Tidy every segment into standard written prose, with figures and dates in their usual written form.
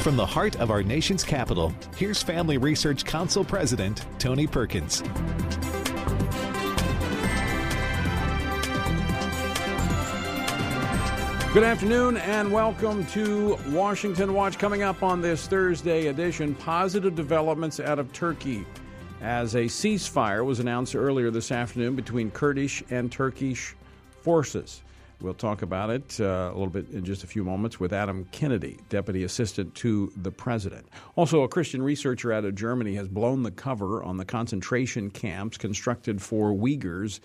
From the heart of our nation's capital, here's Family Research Council President Tony Perkins. Good afternoon and welcome to Washington Watch. Coming up on this Thursday edition, positive developments out of Turkey as a ceasefire was announced earlier this afternoon between Kurdish and Turkish forces. We'll talk about it a little bit in just a few moments with Adam Kennedy, Deputy Assistant to the President. Also, a Christian researcher out of Germany has blown the cover on the concentration camps constructed for Uyghurs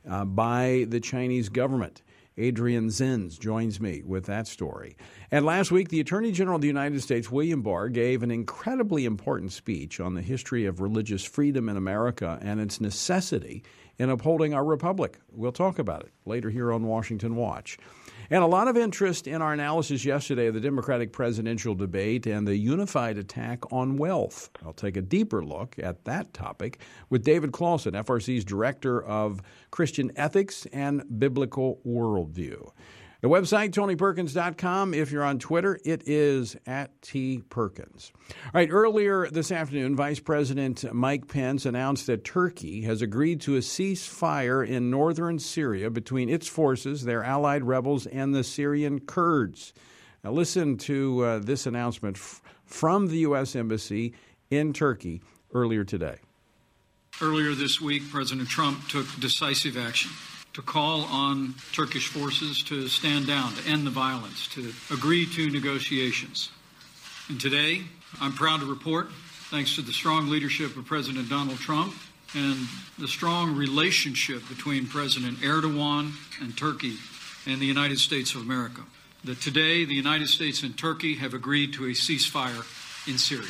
by the Chinese government. Adrian Zenz joins me with that story. And last week, the Attorney General of the United States, William Barr, gave an incredibly important speech on the history of religious freedom in America and its necessity in upholding our republic. We'll talk about it later here on Washington Watch. And a lot of interest in our analysis yesterday of the Democratic presidential debate and the unified attack on wealth. I'll take a deeper look at that topic with David Closson, FRC's Director of Christian Ethics and Biblical Worldview. The website, TonyPerkins.com. If you're on Twitter, it is @TPerkins. All right, earlier this afternoon, Vice President Mike Pence announced that Turkey has agreed to a ceasefire in northern Syria between its forces, their allied rebels, and the Syrian Kurds. Now listen to this announcement from the U.S. Embassy in Turkey earlier today. Earlier this week, President Trump took decisive action to call on Turkish forces to stand down, to end the violence, to agree to negotiations. And today, I'm proud to report, thanks to the strong leadership of President Donald Trump and the strong relationship between President Erdogan and Turkey and the United States of America, that today the United States and Turkey have agreed to a ceasefire in Syria.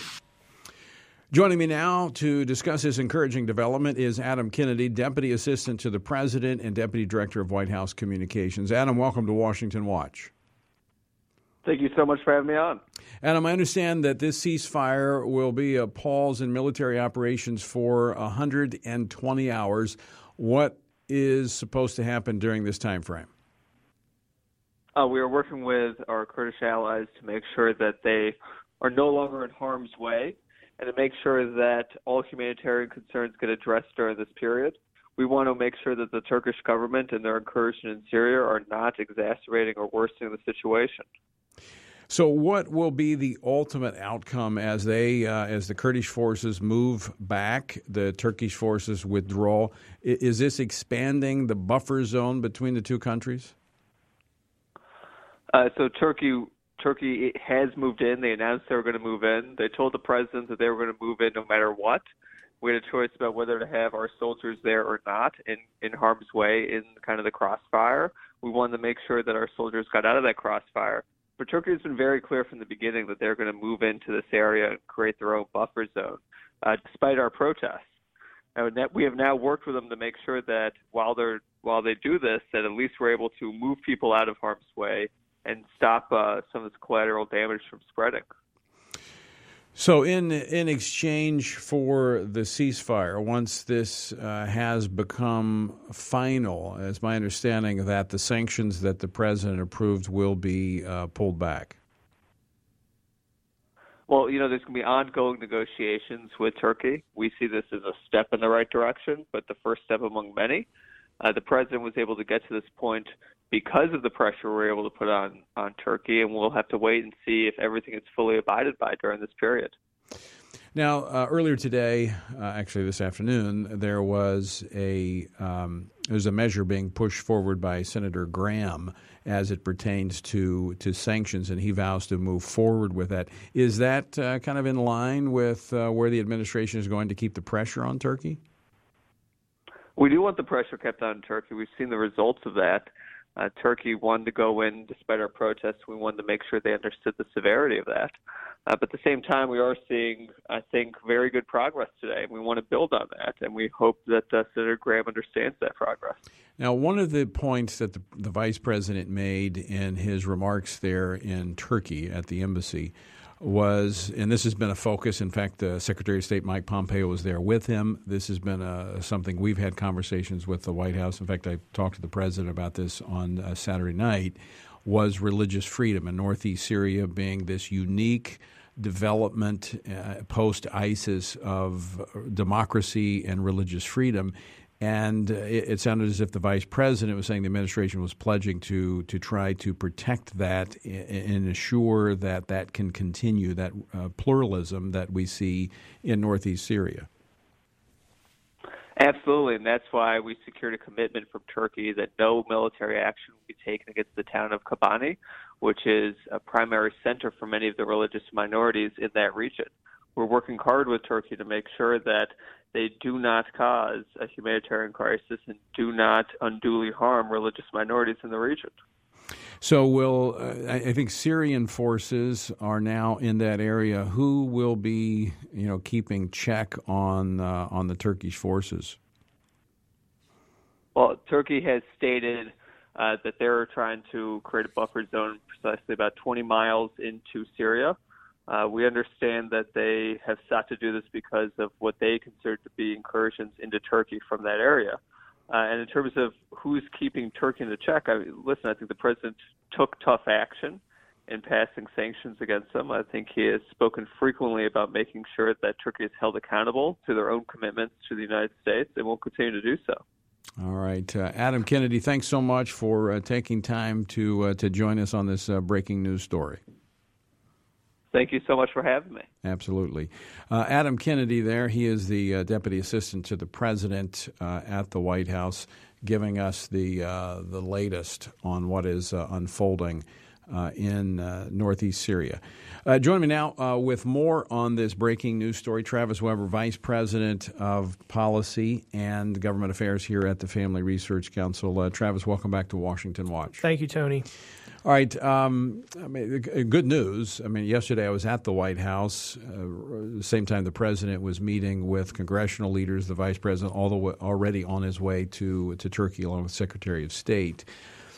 Joining me now to discuss this encouraging development is Adam Kennedy, Deputy Assistant to the President and Deputy Director of White House Communications. Adam, welcome to Washington Watch. Thank you so much for having me on. Adam, I understand that this ceasefire will be a pause in military operations for 120 hours. What is supposed to happen during this time frame? We are working with our Kurdish allies to make sure that they are no longer in harm's way, and to make sure that all humanitarian concerns get addressed during this period. We want to make sure that the Turkish government and their incursion in Syria are not exacerbating or worsening the situation. So what will be the ultimate outcome as the Kurdish forces move back, the Turkish forces withdraw? Is this expanding the buffer zone between the two countries? So Turkey has moved in. They announced they were going to move in. They told the president that they were going to move in no matter what. We had a choice about whether to have our soldiers there or not in harm's way in kind of the crossfire. We wanted to make sure that our soldiers got out of that crossfire. But Turkey has been very clear from the beginning that they're going to move into this area and create their own buffer zone, despite our protests. And we have now worked with them to make sure that while they do this, that at least we're able to move people out of harm's way and stop some of this collateral damage from spreading. So in exchange for the ceasefire, once this has become final, it's my understanding that the sanctions that the president approved will be pulled back. Well, there's going to be ongoing negotiations with Turkey. We see this as a step in the right direction, but the first step among many. The president was able to get to this point because of the pressure we're able to put on Turkey, and we'll have to wait and see if everything is fully abided by during this period. Now, earlier today, actually this afternoon, there was a measure being pushed forward by Senator Graham as it pertains to sanctions, and he vows to move forward with that. Is that kind of in line with where the administration is going to keep the pressure on Turkey? We do want the pressure kept on Turkey. We've seen the results of that. Turkey wanted to go in despite our protests. We wanted to make sure they understood the severity of that. But at the same time, we are seeing, I think, very good progress today, and we want to build on that, and we hope that Senator Graham understands that progress. Now, one of the points that the vice president made in his remarks there in Turkey at the embassy was, and this has been a focus, in fact, Secretary of State Mike Pompeo was there with him. This has been something we've had conversations with the White House. In fact, I talked to the president about this on Saturday night, was religious freedom, and northeast Syria being this unique development post-ISIS of democracy and religious freedom. And it sounded as if the vice president was saying the administration was pledging to try to protect that and assure that that can continue, that pluralism that we see in northeast Syria. Absolutely, and that's why we secured a commitment from Turkey that no military action will be taken against the town of Kobani, which is a primary center for many of the religious minorities in that region. We're working hard with Turkey to make sure that they do not cause a humanitarian crisis and do not unduly harm religious minorities in the region. So I think Syrian forces are now in that area. Who will be, keeping check on the Turkish forces? Well, Turkey has stated that they're trying to create a buffer zone precisely about 20 miles into Syria. We understand that they have sought to do this because of what they consider to be incursions into Turkey from that area. And in terms of who's keeping Turkey in the check, I think the president took tough action in passing sanctions against them. I think he has spoken frequently about making sure that Turkey is held accountable to their own commitments to the United States, and will continue to do so. All right. Adam Kennedy, thanks so much for taking time to join us on this breaking news story. Thank you so much for having me. Absolutely. Adam Kennedy there, he is the Deputy Assistant to the President at the White House, giving us the latest on what is unfolding in northeast Syria. Join me now with more on this breaking news story. Travis Weber, Vice President of Policy and Government Affairs here at the Family Research Council. Travis, welcome back to Washington Watch. Thank you, Tony. All right. Good news. Yesterday I was at the White House, the same time the president was meeting with congressional leaders, the vice president already on his way to Turkey along with Secretary of State.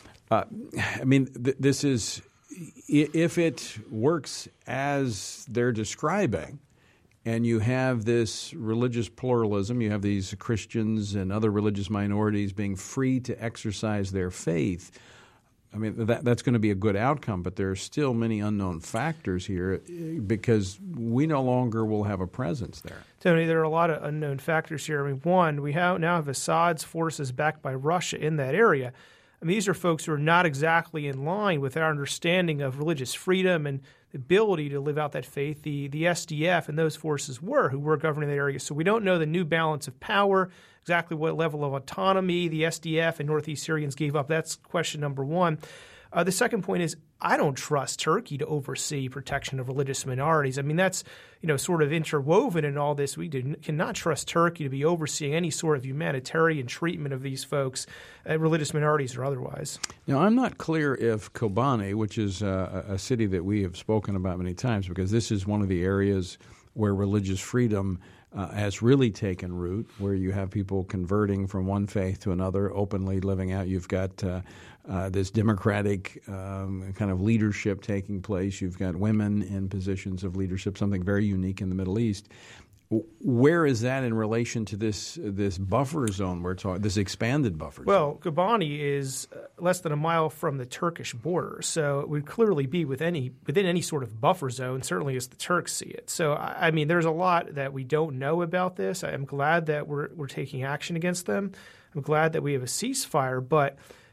This is, if it works as they're describing, and you have this religious pluralism, you have these Christians and other religious minorities being free to exercise their faith, that's going to be a good outcome, but there are still many unknown factors here because we no longer will have a presence there. Tony, there are a lot of unknown factors here. One, we now have Assad's forces backed by Russia in that area. These are folks who are not exactly in line with our understanding of religious freedom and the ability to live out that faith. The SDF and those forces who were governing that area. So we don't know the new balance of power, exactly what level of autonomy the SDF and Northeast Syrians gave up. That's question number one. The second point is I don't trust Turkey to oversee protection of religious minorities. That's sort of interwoven in all this. We cannot trust Turkey to be overseeing any sort of humanitarian treatment of these folks, religious minorities or otherwise. Now, I'm not clear if Kobani, which is a city that we have spoken about many times, because this is one of the areas where religious freedom has really taken root, where you have people converting from one faith to another, openly living out. You've got this democratic kind of leadership taking place. You've got women in positions of leadership, something very unique in the Middle East. Where is that in relation to this buffer zone we're talking, this expanded buffer zone? Well, Kobani is less than a mile from the Turkish border, so it would clearly be within any sort of buffer zone, certainly as the Turks see it. So, there's a lot that we don't know about this. I'm glad that we're taking action against them. I'm glad that we have a ceasefire, but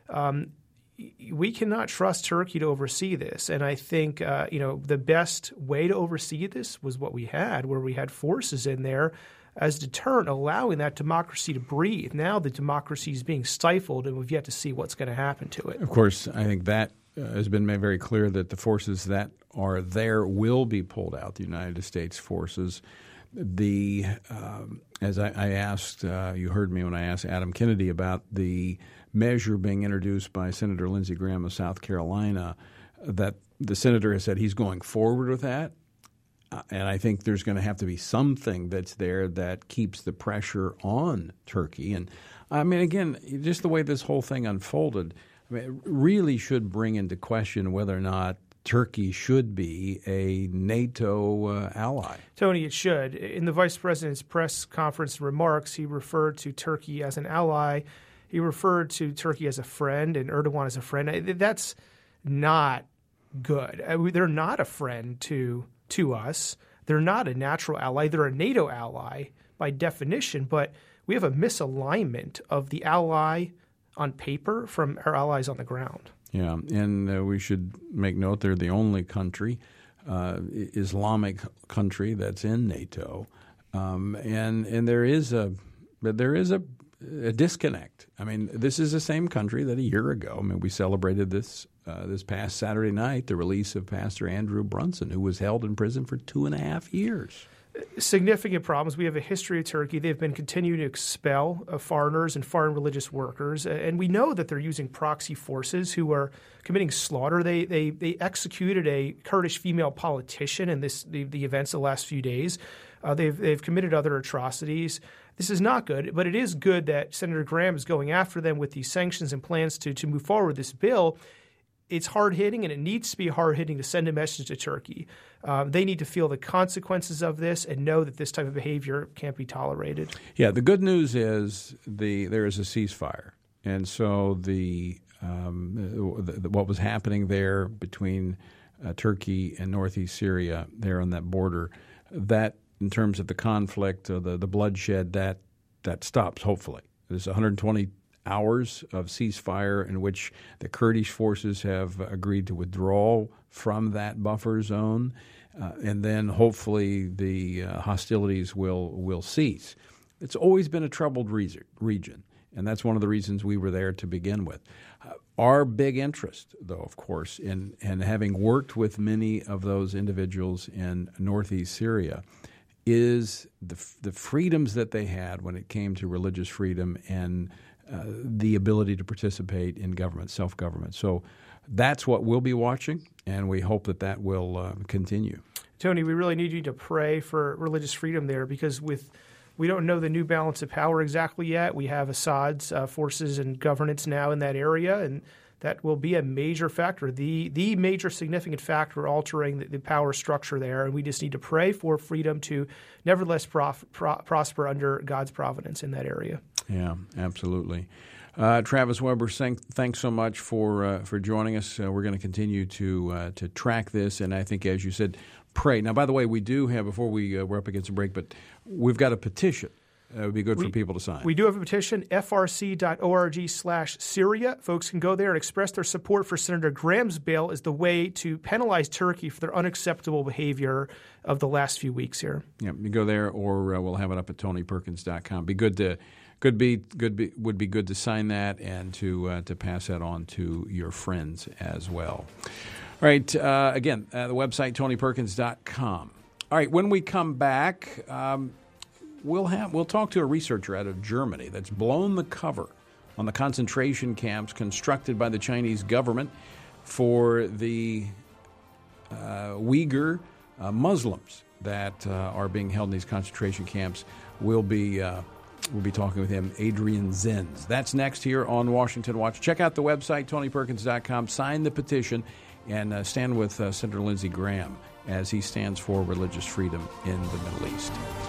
we cannot trust Turkey to oversee this. And I think, the best way to oversee this was what we had, where we had forces in there as deterrent, allowing that democracy to breathe. Now the democracy is being stifled, and we've yet to see what's going to happen to it. Of course, I think that has been made very clear that the forces that are there will be pulled out, the United States forces. As I asked, you heard me when I asked Adam Kennedy about the measure being introduced by Senator Lindsey Graham of South Carolina, that the senator has said he's going forward with that. And I think there's going to have to be something that's there that keeps the pressure on Turkey. And again, just the way this whole thing unfolded, it really should bring into question whether or not Turkey should be a NATO ally. Tony, it should. In the vice president's press conference remarks, he referred to Turkey as an ally. He referred to Turkey as a friend and Erdogan as a friend. That's not good. They're not a friend to to us. They're not a natural ally. They're a NATO ally by definition, but we have a misalignment of the ally on paper from our allies on the ground. Yeah, and we should make note they're the only country, Islamic country, that's in NATO, and there is a disconnect. I mean, this is the same country that a year ago. I mean, we celebrated this past Saturday night, the release of Pastor Andrew Brunson, who was held in prison for 2.5 years. Significant problems. We have a history of Turkey. They've been continuing to expel foreigners and foreign religious workers, and we know that they're using proxy forces who are committing slaughter. They executed a Kurdish female politician in the events of the last few days. They've committed other atrocities. This is not good, but it is good that Senator Graham is going after them with these sanctions and plans to move forward with this bill. It's hard-hitting, and it needs to be hard-hitting to send a message to Turkey. They need to feel the consequences of this and know that this type of behavior can't be tolerated. Yeah, the good news is there is a ceasefire. And so what was happening there between Turkey and northeast Syria, there on that border, that in terms of the conflict, the bloodshed, that stops, hopefully. There's 120 hours of ceasefire in which the Kurdish forces have agreed to withdraw from that buffer zone, and then hopefully the hostilities will cease. It's always been a troubled region, and that's one of the reasons we were there to begin with. Our big interest, though, of course, in having worked with many of those individuals in northeast Syria, is the freedoms that they had when it came to religious freedom and the ability to participate in government, self-government. So that's what we'll be watching, and we hope that will continue. Tony, we really need you to pray for religious freedom there, because we don't know the new balance of power exactly yet. We have Assad's forces and governance now in that area, and that will be a major factor, the major significant factor altering the power structure there. And we just need to pray for freedom to nevertheless prosper under God's providence in that area. Yeah, absolutely. Travis Weber, thanks so much for joining us. We're going to continue to track this, and I think, as you said, pray. Now, by the way, we do have, before we're up against a break, but we've got a petition. It would be good for people to sign. We do have a petition, frc.org/Syria. Folks can go there and express their support for Senator Graham's bill as the way to penalize Turkey for their unacceptable behavior of the last few weeks here. Yeah, you go there, or we'll have it up at TonyPerkins.com. Would be good to sign that and to pass that on to your friends as well. All right, again, the website, TonyPerkins.com. All right, when we come back, we'll talk to a researcher out of Germany that's blown the cover on the concentration camps constructed by the Chinese government for the Uyghur Muslims that are being held in these concentration camps. We'll be talking with him, Adrian Zenz. That's next here on Washington Watch. Check out the website, TonyPerkins.com. Sign the petition and stand with Senator Lindsey Graham as he stands for religious freedom in the Middle East.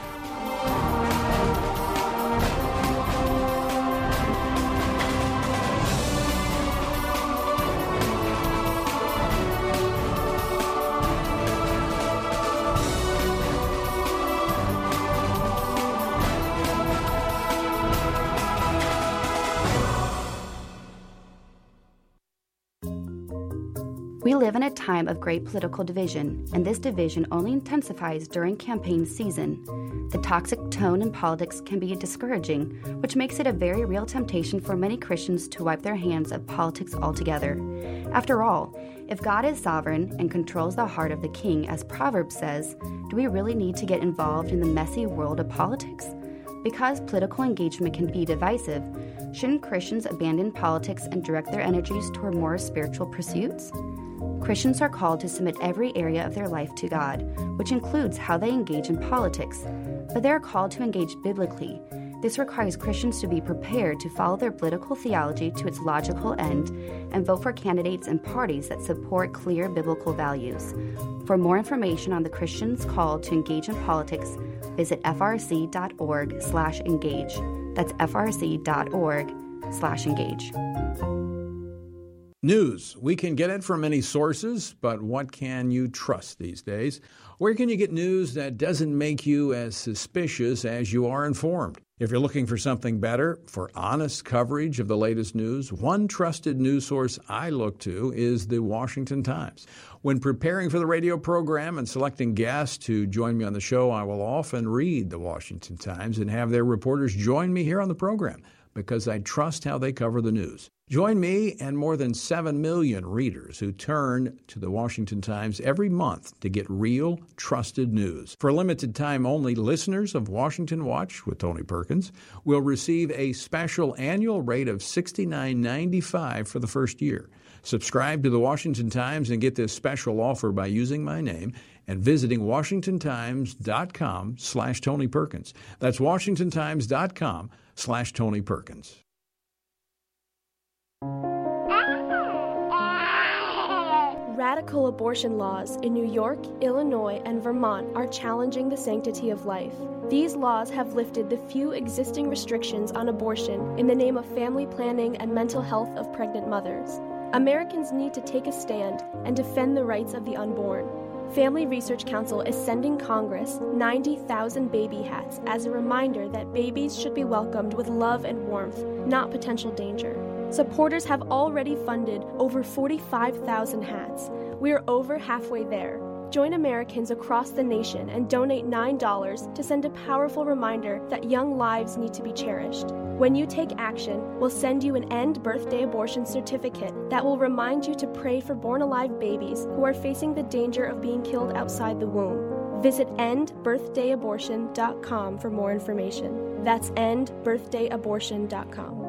We live in a time of great political division, and this division only intensifies during campaign season. The toxic tone in politics can be discouraging, which makes it a very real temptation for many Christians to wipe their hands of politics altogether. After all, if God is sovereign and controls the heart of the king, as Proverbs says, do we really need to get involved in the messy world of politics? Because political engagement can be divisive, shouldn't Christians abandon politics and direct their energies toward more spiritual pursuits? Christians are called to submit every area of their life to God, which includes how they engage in politics, but they are called to engage biblically. This requires Christians to be prepared to follow their political theology to its logical end and vote for candidates and parties that support clear biblical values. For more information on the Christians called to engage in politics, visit frc.org/engage. That's frc.org/engage. News. We can get it from many sources, but what can you trust these days? Where can you get news that doesn't make you as suspicious as you are informed? If you're looking for something better, for honest coverage of the latest news, one trusted news source I look to is the Washington Times. When preparing for the radio program and selecting guests to join me on the show, I will often read the Washington Times and have their reporters join me here on the program because I trust how they cover the news. Join me and more than 7 million readers who turn to the Washington Times every month to get real, trusted news. For a limited time only, listeners of Washington Watch with Tony Perkins will receive a special annual rate of $69.95 for the first year. Subscribe to the Washington Times and get this special offer by using my name and visiting WashingtonTimes.com/Tony Perkins. That's WashingtonTimes.com/Tony Perkins. Radical abortion laws in New York, Illinois, and Vermont are challenging the sanctity of life. These laws have lifted the few existing restrictions on abortion in the name of family planning and mental health of pregnant mothers. Americans need to take a stand and defend the rights of the unborn. Family Research Council is sending Congress 90,000 baby hats as a reminder that babies should be welcomed with love and warmth, not potential danger. Supporters have already funded over 45,000 hats. We are over halfway there. Join Americans across the nation and donate $9 to send a powerful reminder that young lives need to be cherished. When you take action, we'll send you an End Birthday Abortion certificate that will remind you to pray for born-alive babies who are facing the danger of being killed outside the womb. Visit endbirthdayabortion.com for more information. That's endbirthdayabortion.com.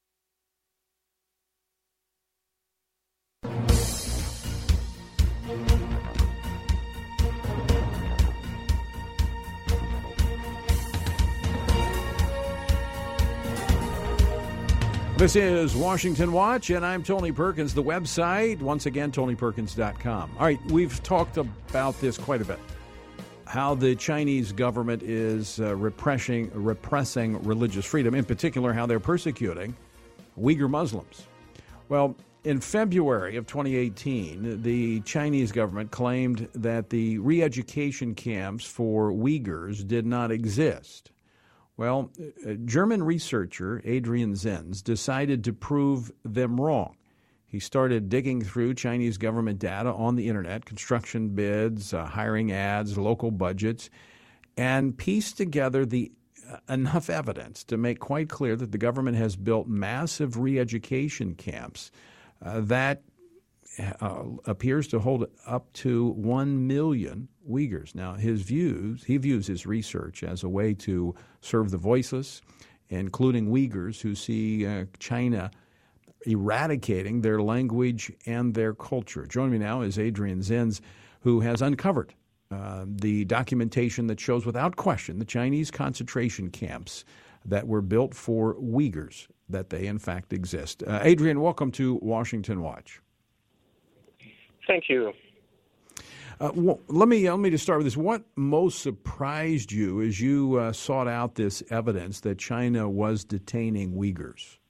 This is Washington Watch, and I'm Tony Perkins. The website, once again, TonyPerkins.com. All right, we've talked about this quite a bit, how the Chinese government is repressing religious freedom, in particular how they're persecuting Uyghur Muslims. Well, in February of 2018, the Chinese government claimed that the re-education camps for Uyghurs did not exist. Well, German researcher Adrian Zenz decided to prove them wrong. He started digging through Chinese government data on the internet, construction bids, hiring ads, local budgets, and pieced together enough evidence to make quite clear that the government has built massive re-education camps that appears to hold up to 1 million Uyghurs. Now, he views his research as a way to serve the voiceless, including Uyghurs who see China eradicating their language and their culture. Joining me now is Adrian Zenz, who has uncovered the documentation that shows without question the Chinese concentration camps that were built for Uyghurs, that they in fact exist. Adrian, welcome to Washington Watch. Thank you. Well, let me just start with this. What most surprised you as you sought out this evidence that China was detaining Uyghurs?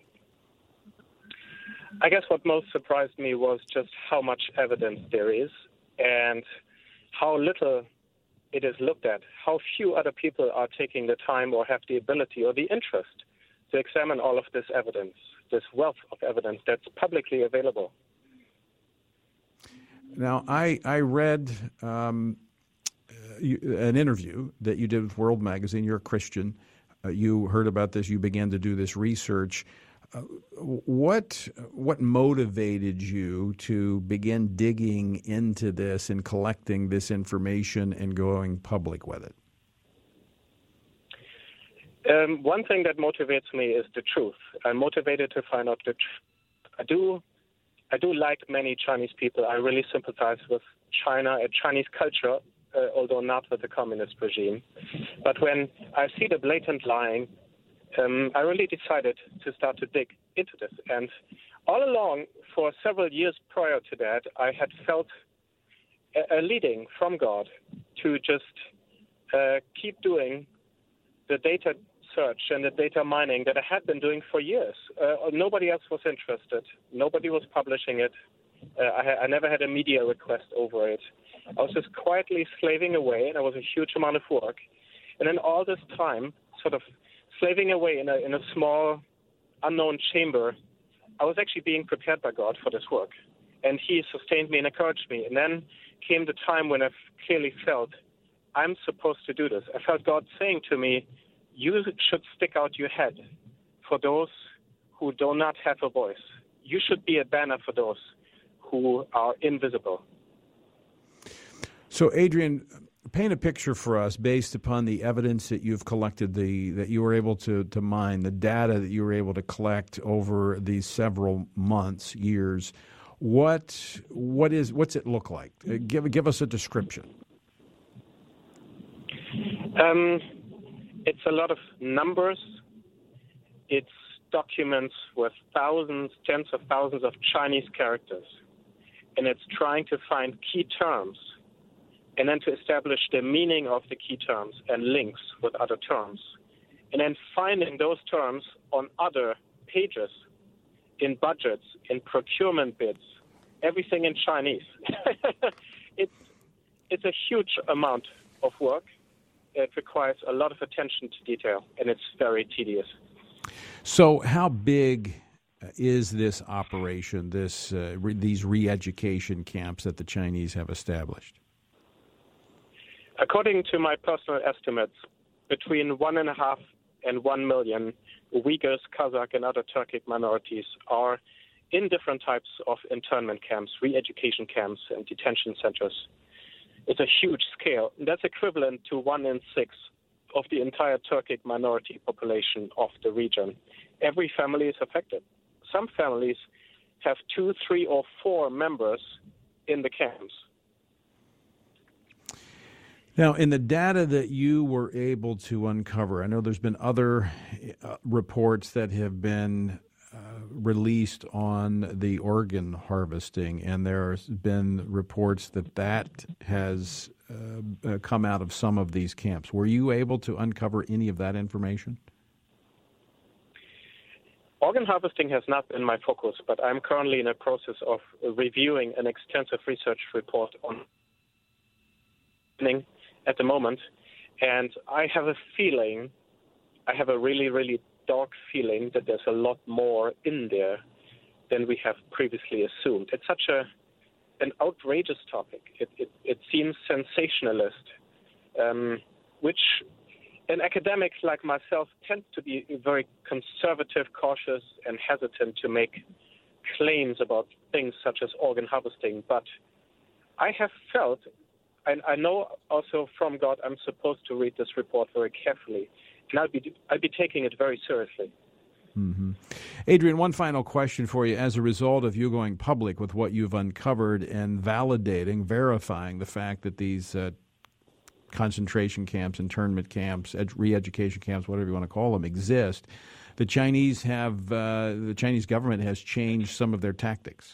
I guess what most surprised me was just how much evidence there is and how little it is looked at, how few other people are taking the time or have the ability or the interest to examine all of this evidence, this wealth of evidence that's publicly available. Now, I read an interview that you did with World Magazine. You're a Christian. You heard about this. You began to do this research. What motivated you to begin digging into this and collecting this information and going public with it? One thing that motivates me is the truth. I'm motivated to find out the truth. I do like many Chinese people. I really sympathize with China and Chinese culture, although not with the communist regime. But when I see the blatant lying, I really decided to start to dig into this. And all along, for several years prior to that, I had felt a leading from God to just keep doing the data research and the data mining that I had been doing for years. Nobody else was interested. Nobody was publishing it. I never had a media request over it. I was just quietly slaving away, and it was a huge amount of work. And then all this time, sort of slaving away in a small, unknown chamber, I was actually being prepared by God for this work. And He sustained me and encouraged me. And then came the time when I clearly felt I'm supposed to do this. I felt God saying to me, you should stick out your head for those who do not have a voice. You should be a banner for those who are invisible. So, Adrian, paint a picture for us based upon the evidence that you've collected, that you were able to mine, the data that you were able to collect over these several months, years. What's it look like? Give us a description. It's a lot of numbers. It's documents with thousands, tens of thousands of Chinese characters. And it's trying to find key terms and then to establish the meaning of the key terms and links with other terms. And then finding those terms on other pages, in budgets, in procurement bids, everything in Chinese. It's a huge amount of work. It requires a lot of attention to detail, and it's very tedious. So how big is this operation, these re-education camps that the Chinese have established? According to my personal estimates, between 1.5 and 1 million Uyghurs, Kazakh, and other Turkic minorities are in different types of internment camps, re-education camps, and detention centers. It's a huge scale. That's equivalent to 1 in 6 of the entire Turkic minority population of the region. Every family is affected. Some families have 2, 3, or 4 members in the camps. Now, in the data that you were able to uncover, I know there's been other reports that have been released on the organ harvesting, and there's been reports that has come out of some of these camps. Were you able to uncover any of that information? Organ harvesting has not been my focus, but I'm currently in a process of reviewing an extensive research report on at the moment, and I have a really, really dark feeling that there's a lot more in there than we have previously assumed. It's such an outrageous topic. It seems sensationalist, which an academic like myself tends to be very conservative, cautious, and hesitant to make claims about things such as organ harvesting. But I have felt, and I know also from God, I'm supposed to read this report very carefully, and I'd be taking it very seriously. Mm-hmm. Adrian, one final question for you. As a result of you going public with what you've uncovered and verifying the fact that these concentration camps, internment camps, re-education camps, whatever you want to call them, exist, the Chinese government has changed some of their tactics.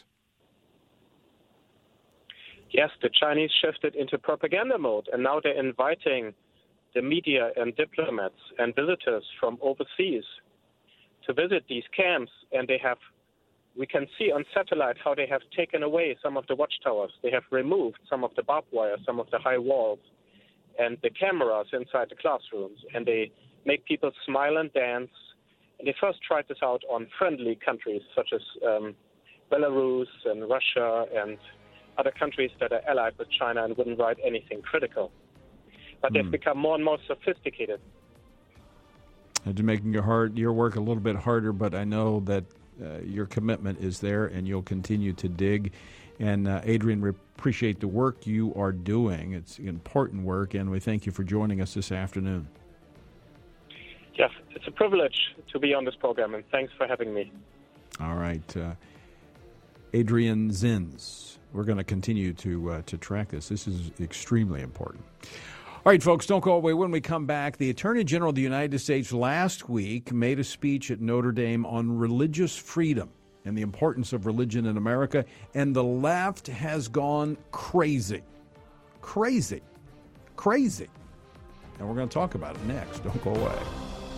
Yes, the Chinese shifted into propaganda mode, and now they're inviting the media and diplomats and visitors from overseas to visit these camps, and we can see on satellite how they have taken away some of the watchtowers. They have removed some of the barbed wire, some of the high walls, and the cameras inside the classrooms, and they make people smile and dance. And they first tried this out on friendly countries such as Belarus and Russia and other countries that are allied with China and wouldn't write anything critical. But they've become more and more sophisticated. And making your work a little bit harder, but I know that your commitment is there and you'll continue to dig. And Adrian, we appreciate the work you are doing. It's important work, and we thank you for joining us this afternoon. Yes, it's a privilege to be on this program, and thanks for having me. All right. Adrian Zinz. We're going to continue to track this. This is extremely important. All right, folks, don't go away. When we come back, the Attorney General of the United States last week made a speech at Notre Dame on religious freedom and the importance of religion in America, and the left has gone crazy. Crazy. And we're going to talk about it next. Don't go away.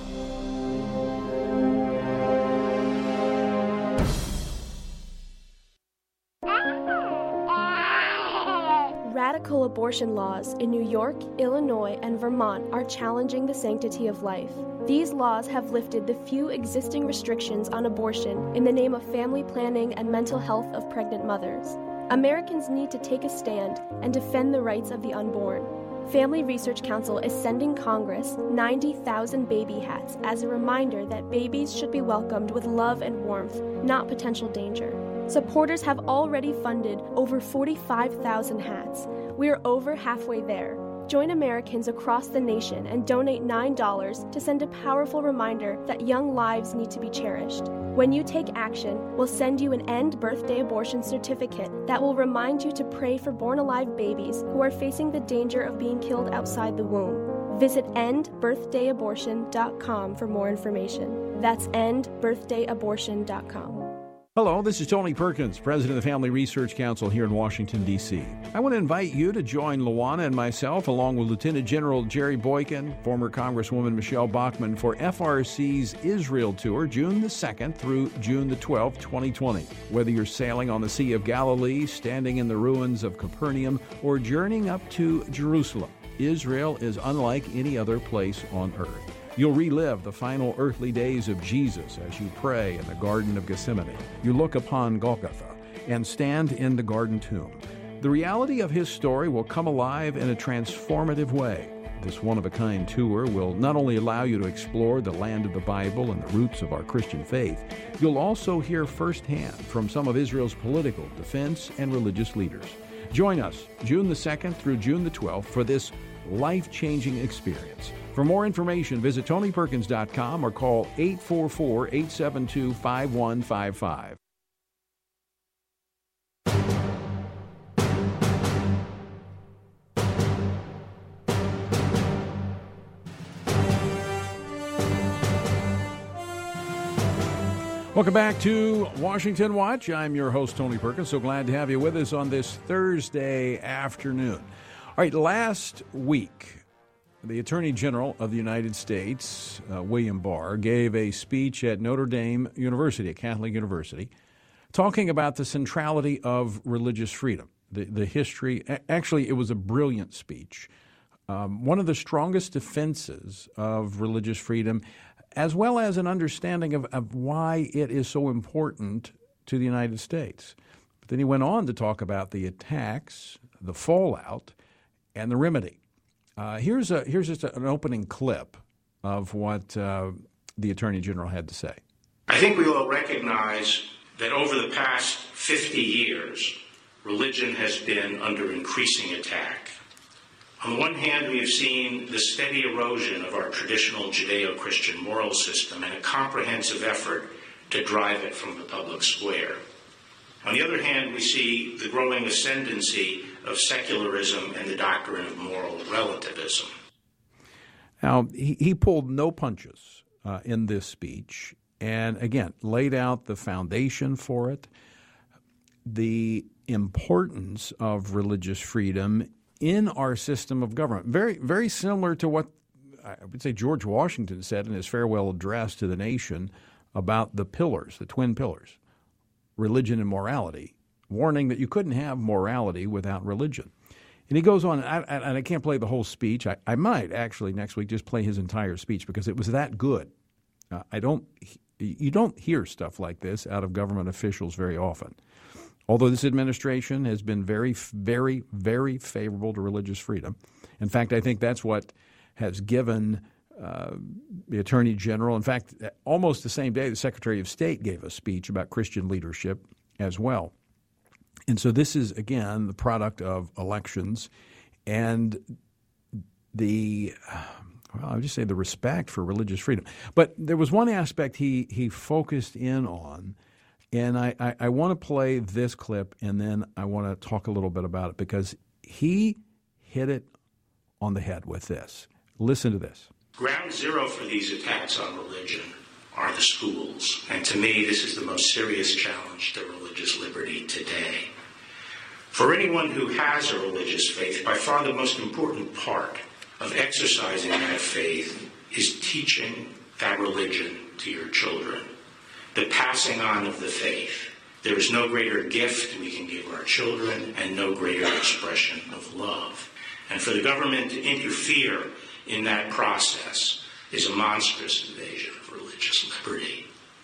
Radical abortion laws in New York, Illinois, and Vermont are challenging the sanctity of life. These laws have lifted the few existing restrictions on abortion in the name of family planning and mental health of pregnant mothers. Americans need to take a stand and defend the rights of the unborn. Family Research Council is sending Congress 90,000 baby hats as a reminder that babies should be welcomed with love and warmth, not potential danger. Supporters have already funded over 45,000 hats. We are over halfway there. Join Americans across the nation and donate $9 to send a powerful reminder that young lives need to be cherished. When you take action, we'll send you an End Birthday Abortion certificate that will remind you to pray for born-alive babies who are facing the danger of being killed outside the womb. Visit endbirthdayabortion.com for more information. That's endbirthdayabortion.com. Hello, this is Tony Perkins, President of the Family Research Council here in Washington, D.C. I want to invite you to join Luana and myself, along with Lieutenant General Jerry Boykin, former Congresswoman Michelle Bachmann, for FRC's Israel Tour, June the 2nd through June the 12th, 2020. Whether you're sailing on the Sea of Galilee, standing in the ruins of Capernaum, or journeying up to Jerusalem, Israel is unlike any other place on earth. You'll relive the final earthly days of Jesus as you pray in the Garden of Gethsemane. You look upon Golgotha and stand in the Garden Tomb. The reality of his story will come alive in a transformative way. This one-of-a-kind tour will not only allow you to explore the land of the Bible and the roots of our Christian faith, you'll also hear firsthand from some of Israel's political, defense, and religious leaders. Join us June the 2nd through June the 12th for this life-changing experience. For more information, visit TonyPerkins.com or call 844-872-5155. Welcome back to Washington Watch. I'm your host, Tony Perkins. So glad to have you with us on this Thursday afternoon. All right, last week, the Attorney General of the United States, William Barr, gave a speech at Notre Dame University, a Catholic university, talking about the centrality of religious freedom, the history. Actually, it was a brilliant speech. One of the strongest defenses of religious freedom, as well as an understanding of why it is so important to the United States. But then he went on to talk about the attacks, the fallout, and the remedy. Here's just an opening clip of what the Attorney General had to say. I think we all recognize that over the past 50 years, religion has been under increasing attack. On the one hand, we have seen the steady erosion of our traditional Judeo-Christian moral system and a comprehensive effort to drive it from the public square. On the other hand, we see the growing ascendancy of secularism and the doctrine of moral relativism. Now, he pulled no punches in this speech, and again, laid out the foundation for it, the importance of religious freedom in our system of government. Very, very similar to what I would say George Washington said in his farewell address to the nation about the pillars, the twin pillars, religion and morality, warning that you couldn't have morality without religion. And he goes on, and I can't play the whole speech. I might actually next week just play his entire speech because it was that good. You don't hear stuff like this out of government officials very often. Although this administration has been very, very, very favorable to religious freedom. In fact, I think that's what has given the Attorney General, in fact, almost the same day, the Secretary of State gave a speech about Christian leadership as well. And so this is, again, the product of elections and I would just say the respect for religious freedom. But there was one aspect he focused in on, and I want to play this clip, and then I want to talk a little bit about it because he hit it on the head with this. Listen to this. Ground zero for these attacks on religion are the schools. And to me, this is the most serious challenge to religious liberty today. For anyone who has a religious faith, by far the most important part of exercising that faith is teaching that religion to your children. The passing on of the faith. There is no greater gift we can give our children and no greater expression of love. And for the government to interfere in that process is a monstrous invasion of religious liberty.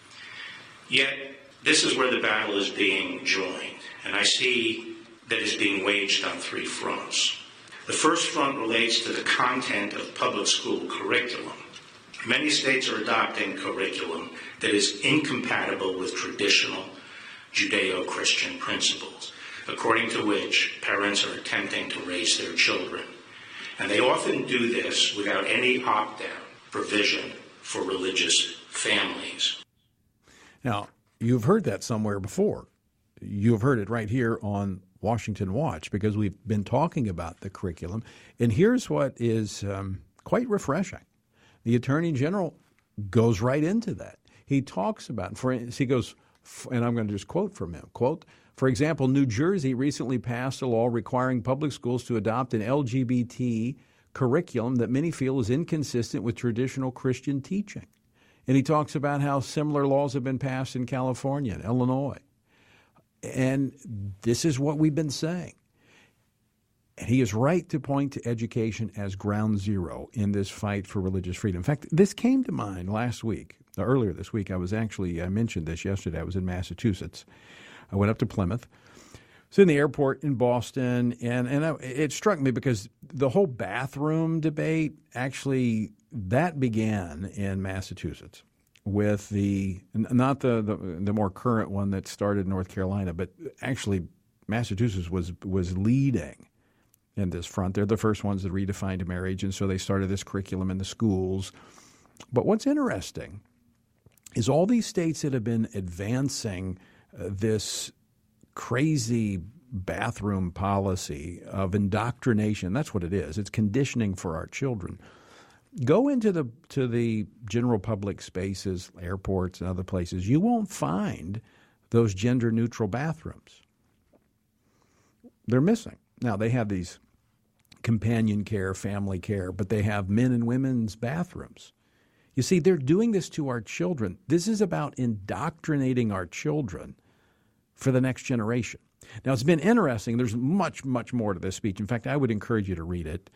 Yet, this is where the battle is being joined, and I see that it's being waged on three fronts. The first front relates to the content of public school curriculum. Many states are adopting curriculum that is incompatible with traditional Judeo-Christian principles, according to which parents are attempting to raise their children. And they often do this without any opt-out provision for religious families. Now, you've heard that somewhere before. You've heard it right here on Washington Watch because we've been talking about the curriculum. And here's what is quite refreshing. The Attorney General goes right into that. He talks about, he goes, and I'm going to just quote from him, quote, "For example, New Jersey recently passed a law requiring public schools to adopt an LGBT curriculum that many feel is inconsistent with traditional Christian teaching." And he talks about how similar laws have been passed in California and Illinois. And this is what we've been saying. And he is right to point to education as ground zero in this fight for religious freedom. In fact, this came to mind last week. Earlier this week, I mentioned this yesterday. I was in Massachusetts. I went up to Plymouth. I was in the airport in Boston, and it struck me because the whole bathroom debate, actually, that began in Massachusetts with not the more current one that started in North Carolina, but actually Massachusetts was leading in this front. They're the first ones that redefined marriage, and so they started this curriculum in the schools. But what's interesting is all these states that have been advancing this crazy bathroom policy of indoctrination, that's what it is. It's conditioning for our children. Go into the general public spaces, airports and other places. You won't find those gender-neutral bathrooms. They're missing. Now, they have these companion care, family care, but they have men and women's bathrooms. You see, they're doing this to our children. This is about indoctrinating our children for the next generation. Now, it's been interesting. There's much, much more to this speech. In fact, I would encourage you to read it.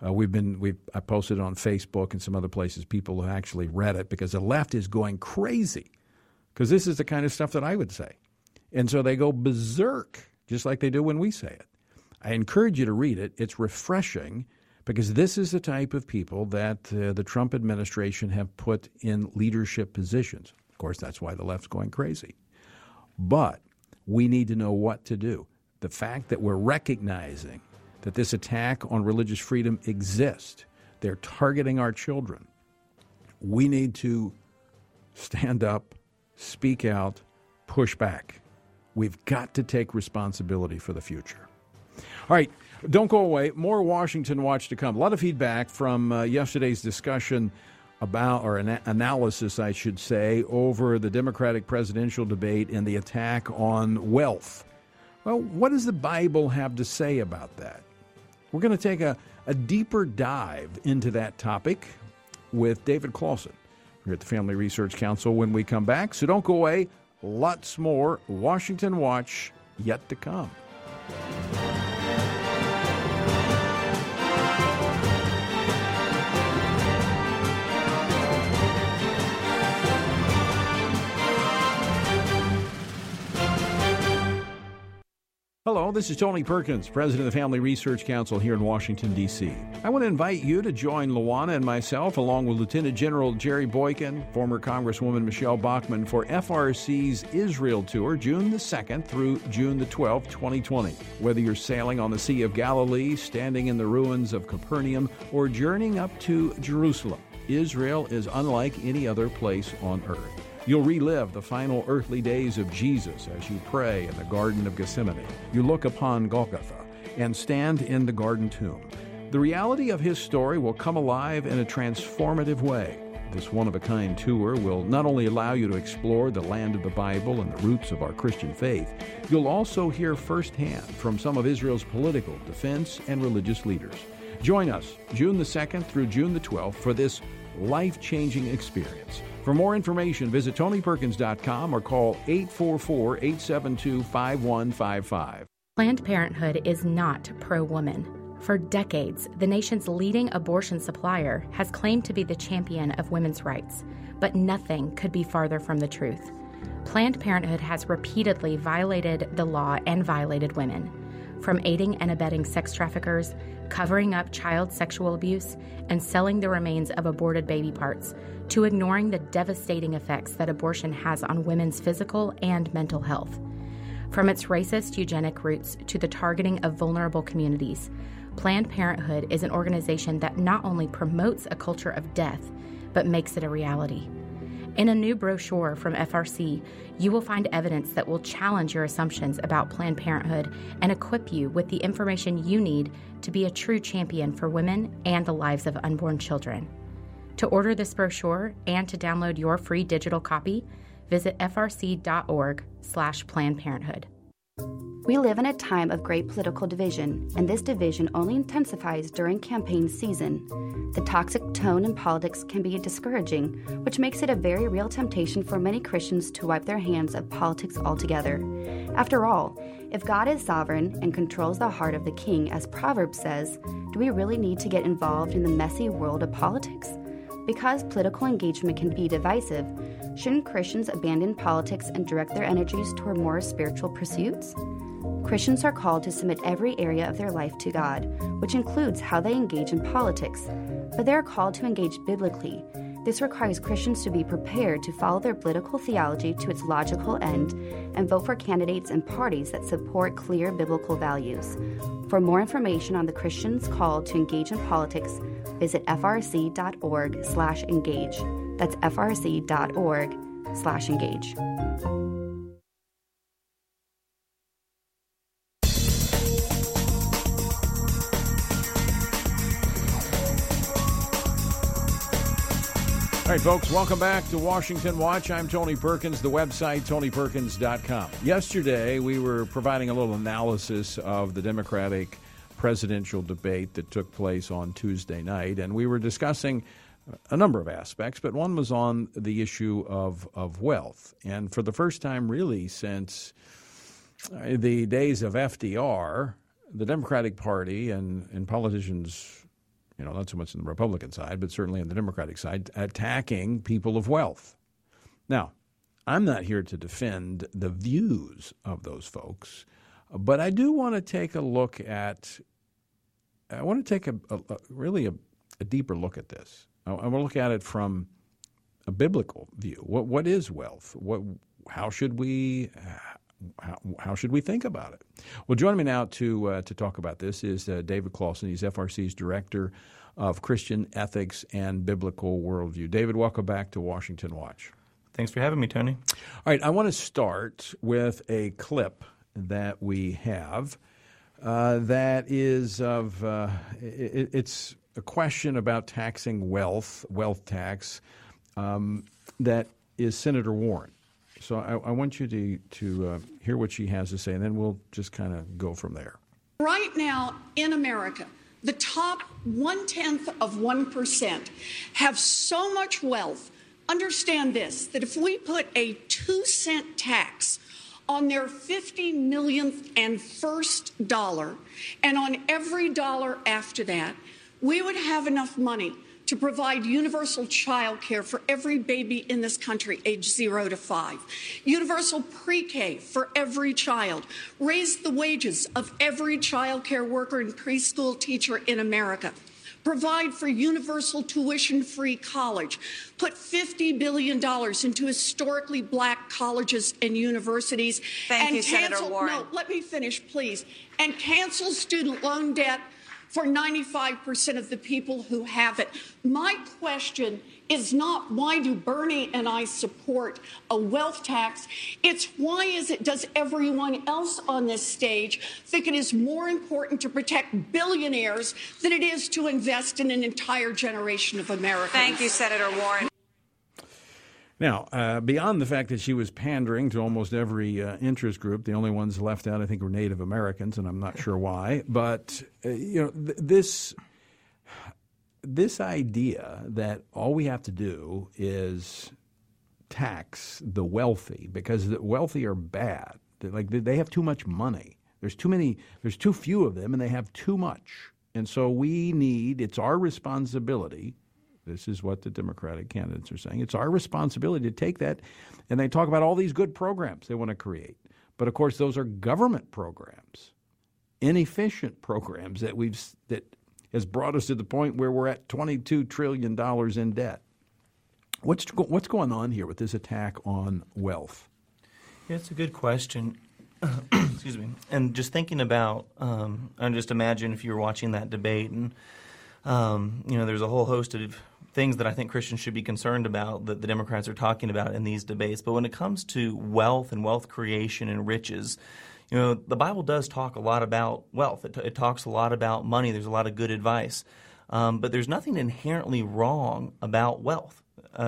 I posted it on Facebook and some other places. People have actually read it because the left is going crazy because this is the kind of stuff that I would say. And so they go berserk, just like they do when we say it. I encourage you to read it. It's refreshing because this is the type of people that the Trump administration have put in leadership positions. Of course, that's why the left's going crazy. But we need to know what to do. The fact that we're recognizing that this attack on religious freedom exists, they're targeting our children. We need to stand up, speak out, push back. We've got to take responsibility for the future. All right, don't go away. More Washington Watch to come. A lot of feedback from yesterday's discussion about, or an analysis, I should say, over the Democratic presidential debate and the attack on wealth. Well, what does the Bible have to say about that? We're going to take a deeper dive into that topic with David Clausen here at the Family Research Council when we come back. So don't go away. Lots more Washington Watch yet to come. Hello, this is Tony Perkins, President of the Family Research Council here in Washington, D.C. I want to invite you to join Luana and myself, along with Lieutenant General Jerry Boykin, former Congresswoman Michelle Bachmann, for FRC's Israel Tour, June the 2nd through June the 12th, 2020. Whether you're sailing on the Sea of Galilee, standing in the ruins of Capernaum, or journeying up to Jerusalem, Israel is unlike any other place on earth. You'll relive the final earthly days of Jesus as you pray in the Garden of Gethsemane. You look upon Golgotha and stand in the garden tomb. The reality of his story will come alive in a transformative way. This one-of-a-kind tour will not only allow you to explore the land of the Bible and the roots of our Christian faith, you'll also hear firsthand from some of Israel's political, defense, and religious leaders. Join us June the 2nd through June the 12th for this life-changing experience. For more information, visit TonyPerkins.com or call 844-872-5155. Planned Parenthood is not pro-woman. For decades, the nation's leading abortion supplier has claimed to be the champion of women's rights, but nothing could be farther from the truth. Planned Parenthood has repeatedly violated the law and violated women. From aiding and abetting sex traffickers, covering up child sexual abuse, and selling the remains of aborted baby parts, to ignoring the devastating effects that abortion has on women's physical and mental health. From its racist eugenic roots to the targeting of vulnerable communities, Planned Parenthood is an organization that not only promotes a culture of death, but makes it a reality. In a new brochure from FRC, you will find evidence that will challenge your assumptions about Planned Parenthood and equip you with the information you need to be a true champion for women and the lives of unborn children. To order this brochure and to download your free digital copy, visit frc.org/Planned Parenthood. We live in a time of great political division, and this division only intensifies during campaign season. The toxic tone in politics can be discouraging, which makes it a very real temptation for many Christians to wipe their hands of politics altogether. After all, if God is sovereign and controls the heart of the king, as Proverbs says, do we really need to get involved in the messy world of politics? Because political engagement can be divisive, shouldn't Christians abandon politics and direct their energies toward more spiritual pursuits? Christians are called to submit every area of their life to God, which includes how they engage in politics, but they are called to engage biblically. This requires Christians to be prepared to follow their political theology to its logical end and vote for candidates and parties that support clear biblical values. For more information on the Christians called to engage in politics, visit frc.org/engage. That's frc.org/engage. All right, folks, welcome back to Washington Watch. I'm Tony Perkins, the website, TonyPerkins.com. Yesterday, we were providing a little analysis of the Democratic presidential debate that took place on Tuesday night, and we were discussing a number of aspects, but one was on the issue of wealth. And for the first time, really, since the days of FDR, the Democratic Party and politicians, not so much on the Republican side, but certainly on the Democratic side, attacking people of wealth. Now, I'm not here to defend the views of those folks, but I do want to take a look at – I want to take a deeper look at this. I want to look at it from a biblical view. What is wealth? How should we think about it? Well, joining me now to talk about this is David Closson. He's FRC's Director of Christian Ethics and Biblical Worldview. David, welcome back to Washington Watch. Thanks for having me, Tony. All right, I want to start with a clip that we have that is of it's a question about taxing wealth tax that is Senator Warren. So I want you to hear what she has to say, and then we'll just kind of go from there. Right now in America, the top 0.1% have so much wealth. Understand this, that if we put a 2-cent tax on their 50 millionth and first dollar, and on every dollar after that, we would have enough money to provide universal child care for every baby in this country aged 0 to 5, universal pre-K for every child, raise the wages of every child care worker and preschool teacher in America, provide for universal tuition-free college, put $50 billion into historically black colleges and universities. Thank you, Senator Warren. No, let me finish, please. And cancel student loan debt for 95% of the people who have it. My question is not why do Bernie and I support a wealth tax. It's why does everyone else on this stage think it is more important to protect billionaires than it is to invest in an entire generation of Americans? Thank you, Senator Warren. Now, beyond the fact that she was pandering to almost every interest group, the only ones left out, I think, were Native Americans, and I'm not sure why. But, this this idea that all we have to do is tax the wealthy because the wealthy are bad. They have too much money. There's too few of them, and they have too much. And so it's our responsibility. This is what the Democratic candidates are saying. It's our responsibility to take that, and they talk about all these good programs they want to create. But of course, those are government programs, inefficient programs that has brought us to the point where we're at $22 trillion in debt. What's going on here with this attack on wealth? Yeah, it's a good question. Excuse me. And just thinking about, and just imagine if you were watching that debate, and there's a whole host of things that I think Christians should be concerned about that the Democrats are talking about in these debates. But when it comes to wealth and wealth creation and riches, the Bible does talk a lot about wealth. It talks a lot about money. There's a lot of good advice. But there's nothing inherently wrong about wealth.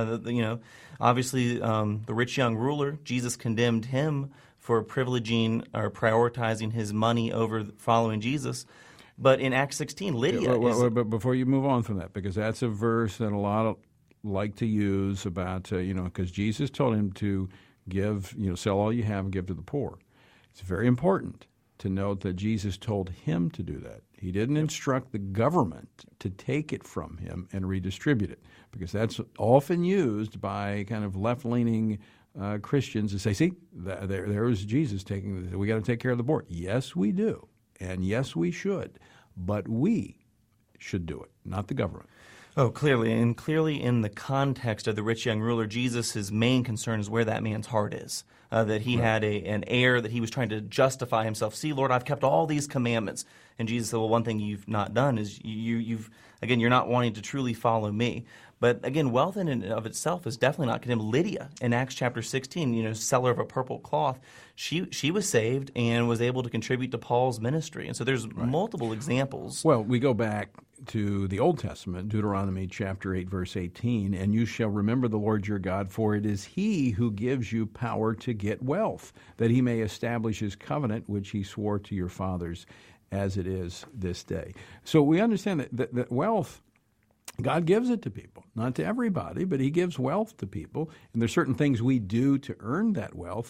Obviously, the rich young ruler, Jesus condemned him for privileging or prioritizing his money over following Jesus. But in Acts 16, Lydia But before you move on from that, because that's a verse that a lot like to use about, because Jesus told him to give, sell all you have and give to the poor. It's very important to note that Jesus told him to do that. He didn't instruct the government to take it from him and redistribute it, because that's often used by kind of left-leaning Christians to say, see, there was Jesus taking this. We got to take care of the poor. Yes, we do. And yes, we should. But we should do it, not the government. Oh, clearly. And clearly in the context of the rich young ruler, Jesus' main concern is where that man's heart is, that he had an heir, that he was trying to justify himself. See, Lord, I've kept all these commandments. And Jesus said, well, one thing you've not done is you're not wanting to truly follow me. But again, wealth in and of itself is definitely not condemned. Lydia in Acts chapter 16, seller of a purple cloth, she was saved and was able to contribute to Paul's ministry. And so there's multiple examples. Well, we go back to the Old Testament, Deuteronomy chapter 8, verse 18, and you shall remember the Lord your God, for it is he who gives you power to get wealth, that he may establish his covenant, which he swore to your fathers, as it is this day. So we understand that wealth, God gives it to people, not to everybody, but he gives wealth to people. And there's certain things we do to earn that wealth,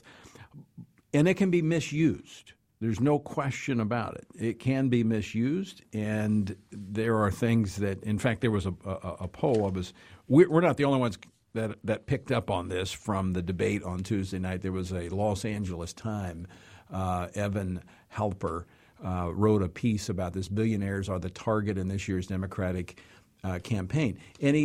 and it can be misused. There's no question about it. It can be misused, and there are things that, in fact, there was a poll of us. We're not the only ones that picked up on this from the debate on Tuesday night. There was a Los Angeles Times, Evan Halper, wrote a piece about this. Billionaires are the target in this year's Democratic campaign, and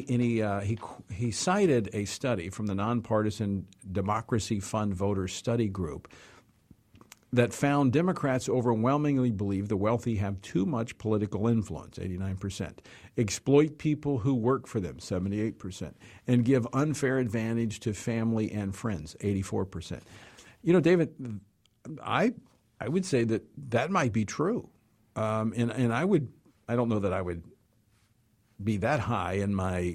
he cited a study from the Nonpartisan Democracy Fund Voters Study Group that found Democrats overwhelmingly believe the wealthy have too much political influence, 89%, exploit people who work for them, 78%, and give unfair advantage to family and friends, 84%. David, I would say that might be true, and I don't know that I would be that high in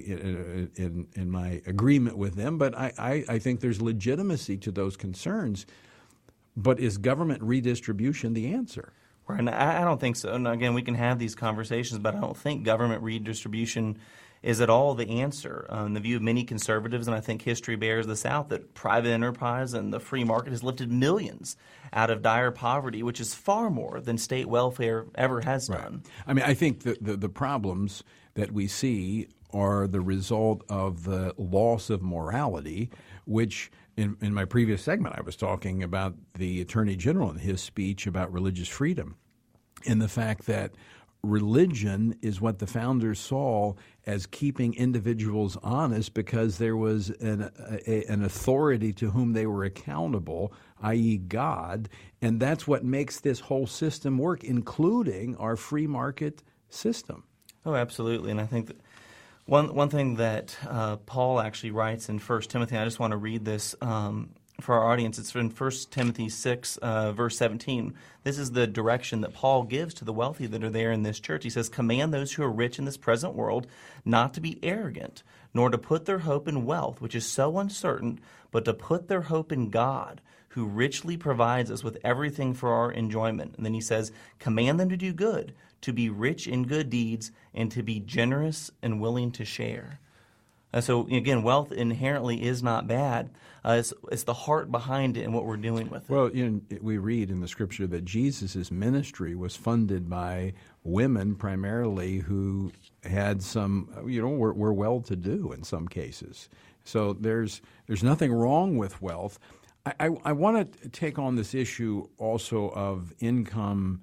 my agreement with them, but I think there's legitimacy to those concerns. But is government redistribution the answer? Right, and I don't think so. And again, we can have these conversations, but I don't think government redistribution is at all the answer. The view of many conservatives, and I think history bears this out, that private enterprise and the free market has lifted millions out of dire poverty, which is far more than state welfare ever has done. I mean, I think the problems that we see are the result of the loss of morality, which in my previous segment I was talking about the Attorney General and his speech about religious freedom, and the fact that religion is what the founders saw as keeping individuals honest because there was an authority to whom they were accountable, i.e. God, and that's what makes this whole system work, including our free market system. Oh, absolutely. And I think that one thing that Paul actually writes in 1 Timothy, I just want to read this for our audience, it's in 1 Timothy 6, verse 17. This is the direction that Paul gives to the wealthy that are there in this church. He says, "Command those who are rich in this present world not to be arrogant, nor to put their hope in wealth, which is so uncertain, but to put their hope in God, who richly provides us with everything for our enjoyment." And then he says, "Command them to do good, to be rich in good deeds, and to be generous and willing to share." So again, wealth inherently is not bad. It's the heart behind it and what we're doing with it. Well, we read in the Scripture that Jesus' ministry was funded by women primarily who had some, were well-to-do in some cases. So there's nothing wrong with wealth. I want to take on this issue also of income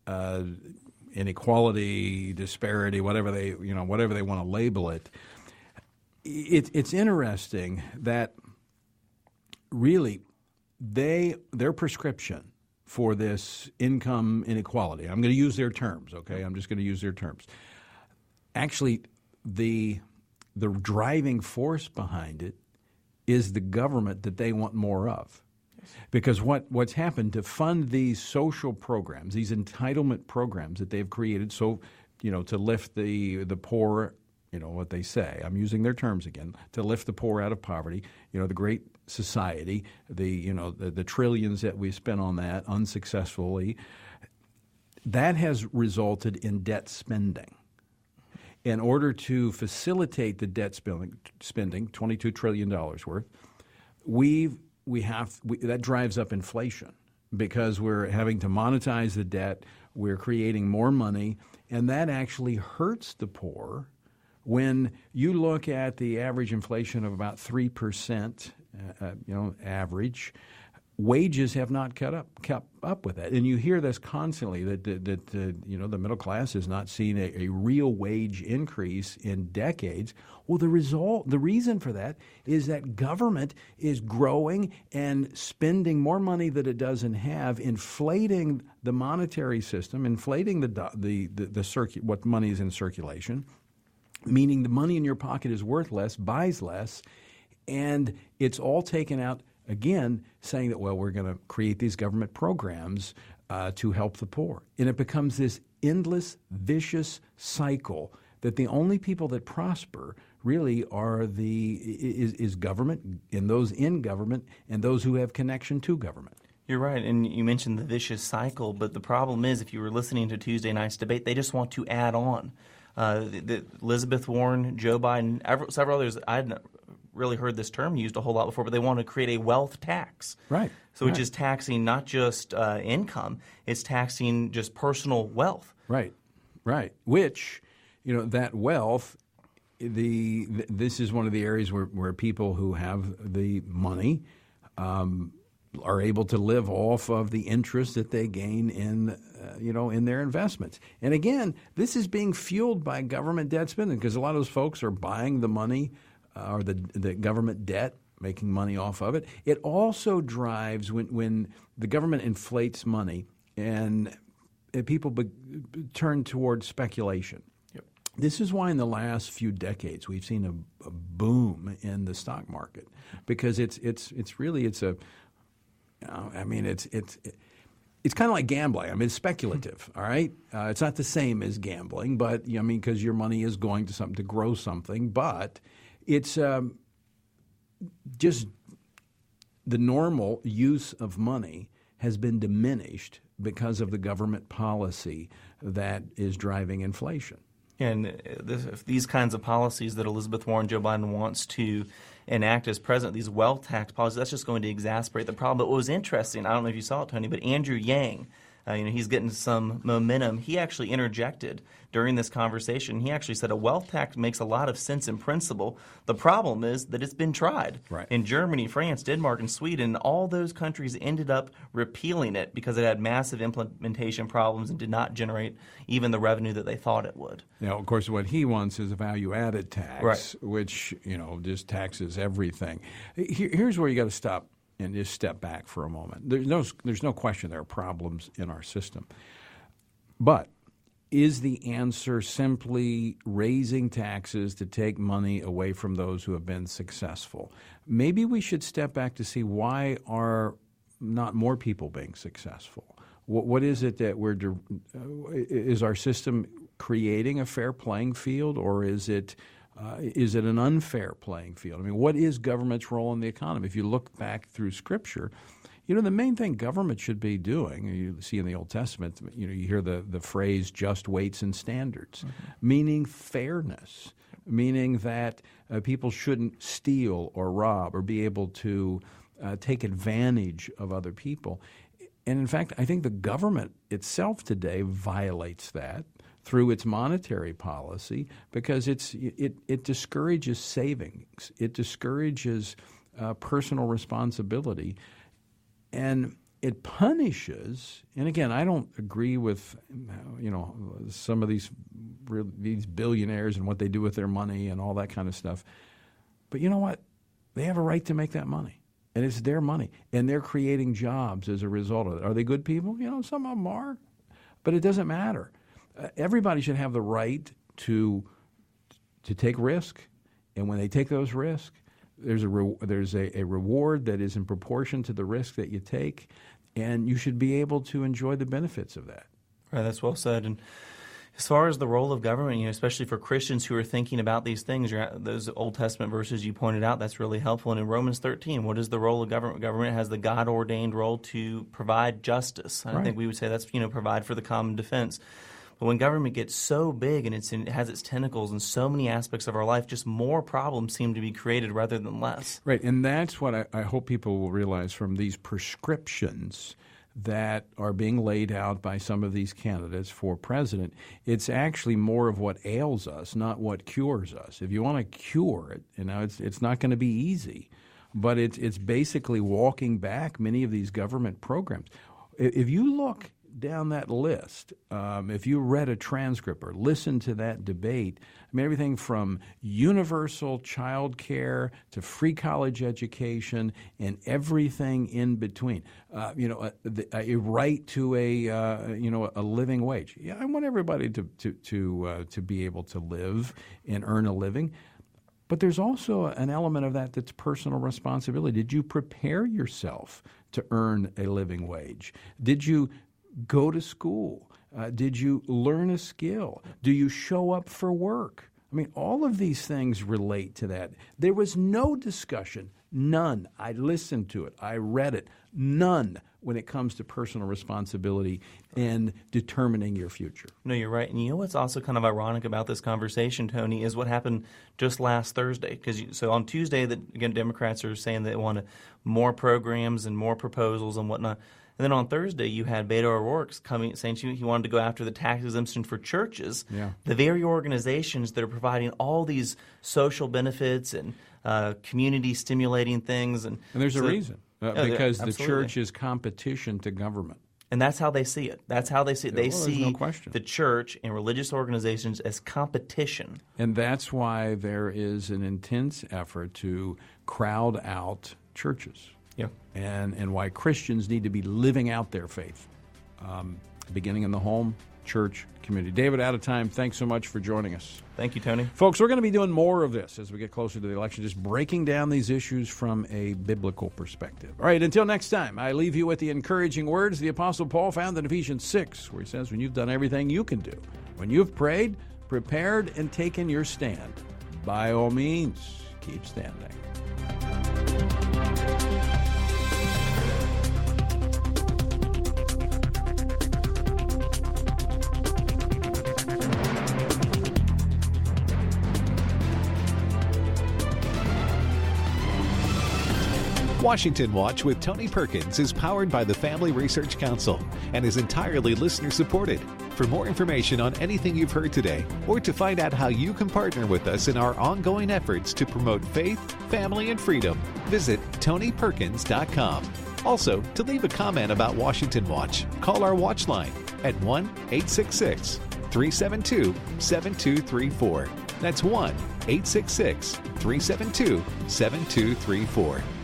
inequality, disparity, whatever they want to label it. It's interesting that really their prescription for this income inequality, I'm going to use their terms, okay? I'm just going to use their terms. Actually, the driving force behind it is the government that they want more of. Because what's happened to fund these social programs, these entitlement programs that they've created, so to lift the poor, what they say, I'm using their terms again, to lift the poor out of poverty, the Great Society, the trillions that we spent on that unsuccessfully, that has resulted in debt spending. In order to facilitate the debt spending, $22 trillion worth, that drives up inflation because we're having to monetize the debt, we're creating more money, and that actually hurts the poor. When you look at the average inflation of about 3%, average, wages have not kept up with that, and you hear this constantly that the middle class has not seen a real wage increase in decades. Well, the reason for that is that government is growing and spending more money that it doesn't have, inflating the monetary system, inflating what money is in circulation, meaning the money in your pocket is worth less, buys less, and it's all taken out. Again, saying that, we're going to create these government programs to help the poor. And it becomes this endless, vicious cycle that the only people that prosper really are is government, and those in government, and those who have connection to government. You're right, and you mentioned the vicious cycle, but the problem is if you were listening to Tuesday night's debate, they just want to add on. Elizabeth Warren, Joe Biden, several others, I hadn't really heard this term used a whole lot before, but they want to create a wealth tax. Right. So which is taxing not just income, it's taxing just personal wealth. Right. Which, that wealth, this is one of the areas where people who have the money are able to live off of the interest that they gain in their investments. And again, this is being fueled by government debt spending because a lot of those folks are buying the money or the government debt, making money off of it. It also drives when the government inflates money and people turn towards speculation. Yep. This is why in the last few decades we've seen a boom in the stock market because it's kind of like gambling. I mean, it's speculative, all right? It's not the same as gambling, but because your money is going to something to grow something, but it's just the normal use of money has been diminished because of the government policy that is driving inflation. And these kinds of policies that Elizabeth Warren, Joe Biden wants to enact as president, these wealth tax policies, that's just going to exacerbate the problem. But what was interesting, I don't know if you saw it, Tony, but Andrew Yang, he's getting some momentum. He actually interjected during this conversation. He actually said a wealth tax makes a lot of sense in principle. The problem is that it's been tried. Right. In Germany, France, Denmark, and Sweden, all those countries ended up repealing it because it had massive implementation problems and did not generate even the revenue that they thought it would. Now, of course, what he wants is a value-added tax, right, which just taxes everything. Here's where you got to stop and just step back for a moment. There's no question there are problems in our system. But is the answer simply raising taxes to take money away from those who have been successful? Maybe we should step back to see why are not more people being successful. What is it that is our system creating a fair playing field, or is it an unfair playing field? I mean, what is government's role in the economy? If you look back through Scripture, the main thing government should be doing, you see in the Old Testament, you hear the phrase just weights and standards, meaning fairness, meaning that people shouldn't steal or rob or be able to take advantage of other people. And in fact, I think the government itself today violates that through its monetary policy because it discourages savings. It discourages personal responsibility. And it punishes, and again, I don't agree with some of these billionaires and what they do with their money and all that kind of stuff. But you know what? They have a right to make that money. And it's their money, and they're creating jobs as a result of it. Are they good people? Some of them are, but it doesn't matter. Everybody should have the right to take risk, and when they take those risks, there's a reward that is in proportion to the risk that you take, and you should be able to enjoy the benefits of that. Right, that's well said. And as far as the role of government, especially for Christians who are thinking about these things, those Old Testament verses you pointed out, that's really helpful. And in Romans 13, what is the role of government? Government has the God-ordained role to provide justice. I think we would say that's, provide for the common defense. But when government gets so big and it has its tentacles in so many aspects of our life, just more problems seem to be created rather than less. Right, and that's what I hope people will realize from these prescriptions that are being laid out by some of these candidates for president. It's actually more of what ails us, not what cures us. If you want to cure it, it's not going to be easy, but it's basically walking back many of these government programs. If you look down that list, if you read a transcript or listened to that debate, everything from universal child care to free college education and everything in between, a right to a living wage. Yeah, I want everybody to be able to live and earn a living. But there's also an element of that that's personal responsibility. Did you prepare yourself to earn a living wage? Did you go to school? Did you learn a skill? Do you show up for work? All of these things relate to that. There was no discussion, none. I listened to it. I read it. None when it comes to personal responsibility and determining your future. No, you're right. And what's also kind of ironic about this conversation, Tony, is what happened just last Thursday. So on Tuesday, again, Democrats are saying they want more programs and more proposals and whatnot. And then on Thursday, you had Beto O'Rourke saying he wanted to go after the tax exemption for churches, the very organizations that are providing all these social benefits and community-stimulating things. And there's a reason, because the church is competition to government. And that's how they see it. That's how they see it. They see no question. The church and religious organizations as competition. And that's why there is an intense effort to crowd out churches. Yeah, and why Christians need to be living out their faith, beginning in the home, church, community. David, out of time. Thanks so much for joining us. Thank you, Tony. Folks, we're going to be doing more of this as we get closer to the election, just breaking down these issues from a biblical perspective. All right, until next time, I leave you with the encouraging words the Apostle Paul found in Ephesians 6, where he says, when you've done everything you can do, when you've prayed, prepared, and taken your stand, by all means, keep standing. Washington Watch with Tony Perkins is powered by the Family Research Council and is entirely listener-supported. For more information on anything you've heard today, or to find out how you can partner with us in our ongoing efforts to promote faith, family, and freedom, visit TonyPerkins.com. Also, to leave a comment about Washington Watch, call our watch line at 1-866-372-7234. That's 1-866-372-7234.